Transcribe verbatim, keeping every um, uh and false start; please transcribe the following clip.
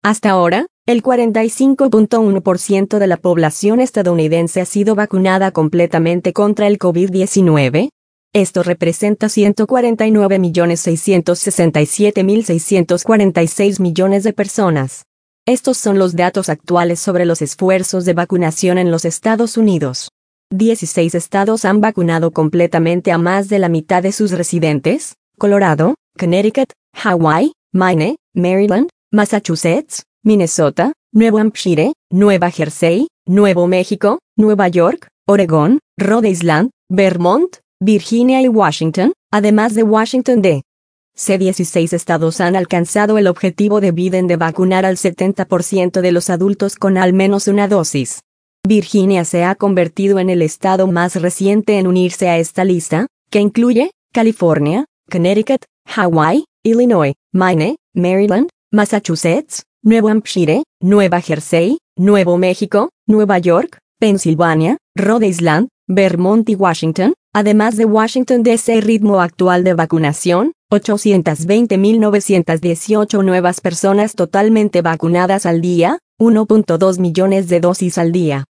Hasta ahora, el cuarenta y cinco punto uno por ciento de la población estadounidense ha sido vacunada completamente contra el COVID diecinueve. Esto representa ciento cuarenta y nueve millones seiscientos sesenta y siete mil seiscientos cuarenta y seis millones de personas. Estos son los datos actuales sobre los esfuerzos de vacunación en los Estados Unidos. dieciséis estados han vacunado completamente a más de la mitad de sus residentes: Colorado, Connecticut, Hawái, Maine, Maryland, Massachusetts, Minnesota, Nuevo Hampshire, Nueva Jersey, Nuevo México, Nueva York, Oregón, Rhode Island, Vermont, Virginia y Washington, además de Washington D C dieciséis estados han alcanzado el objetivo de Biden de vacunar al setenta por ciento de los adultos con al menos una dosis. Virginia se ha convertido en el estado más reciente en unirse a esta lista, que incluye California, Connecticut, Hawái, Illinois, Maine, Maryland, Massachusetts, Nuevo Hampshire, Nueva Jersey, Nuevo México, Nueva York, Pensilvania, Rhode Island, Vermont y Washington, además de Washington D C. Ritmo actual de vacunación: ochocientos veinte mil novecientos dieciocho nuevas personas totalmente vacunadas al día, uno punto dos millones de dosis al día.